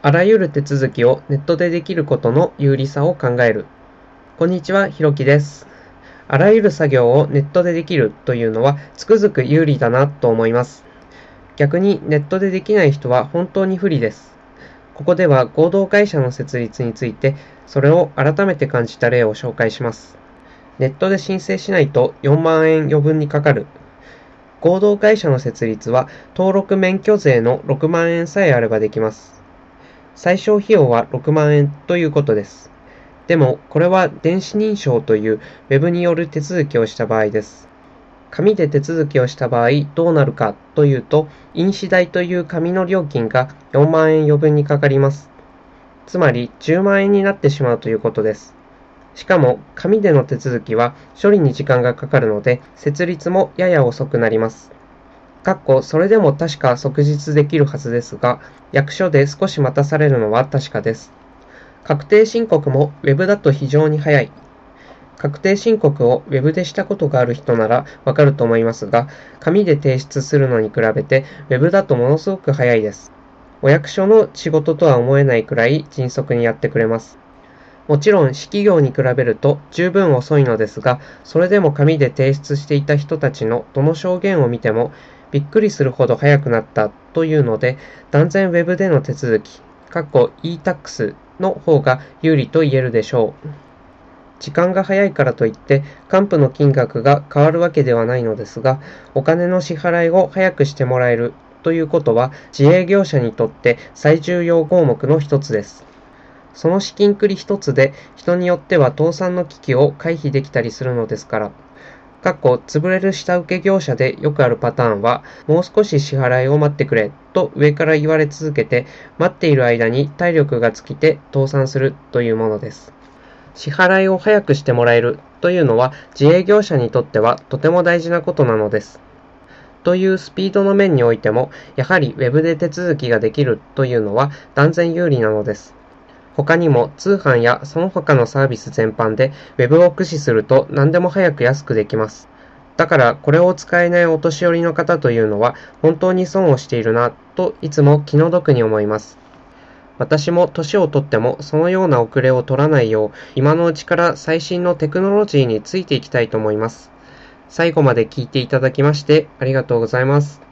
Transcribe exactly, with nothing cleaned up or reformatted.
あらゆる手続きをネットでできることの有利さを考える。こんにちは、ひろきです。あらゆる作業をネットでできるというのはつくづく有利だなと思います。逆にネットでできない人は本当に不利です。ここでは合同会社の設立について、それを改めて感じた例を紹介します。ネットで申請しないとよんまんえん余分にかかる。合同会社の設立は登録免許税のろくまんえんさえあればできます。最小費用はろくまんえんということです。でも、これは電子認証という ウェブ による手続きをした場合です。紙で手続きをした場合どうなるかというと、印紙代という紙の料金がよんまんえん余分にかかります。つまりじゅうまんえんになってしまうということです。しかも、紙での手続きは処理に時間がかかるので、設立もやや遅くなります。かっこそれでも確か即日できるはずですが、役所で少し待たされるのは確かです。確定申告も ウェブ だと非常に早い。確定申告を ウェブ でしたことがある人ならわかると思いますが、紙で提出するのに比べて ウェブ だとものすごく早いです。お役所の仕事とは思えないくらい迅速にやってくれます。もちろん私企業に比べると十分遅いのですが、それでも紙で提出していた人たちのどの証言を見てもびっくりするほど早くなったというので、断然 ウェブ での手続き、かっこ イータックス の方が有利と言えるでしょう。時間が早いからといって還付の金額が変わるわけではないのですが、お金の支払いを早くしてもらえるということは自営業者にとって最重要項目の一つです。その資金繰り一つで人によっては倒産の危機を回避できたりするのですから。かっこ潰れる下請け業者でよくあるパターンは、もう少し支払いを待ってくれと上から言われ続けて、待っている間に体力が尽きて倒産するというものです。支払いを早くしてもらえるというのは自営業者にとってはとても大事なことなのです。というスピードの面においても、やはり ウェブ で手続きができるというのは断然有利なのです。他にも通販やその他のサービス全般で ウェブ を駆使すると何でも早く安くできます。だからこれを使えないお年寄りの方というのは本当に損をしているなといつも気の毒に思います。私も年をとってもそのような遅れを取らないよう今のうちから最新のテクノロジーについていきたいと思います。最後まで聞いていただきましてありがとうございます。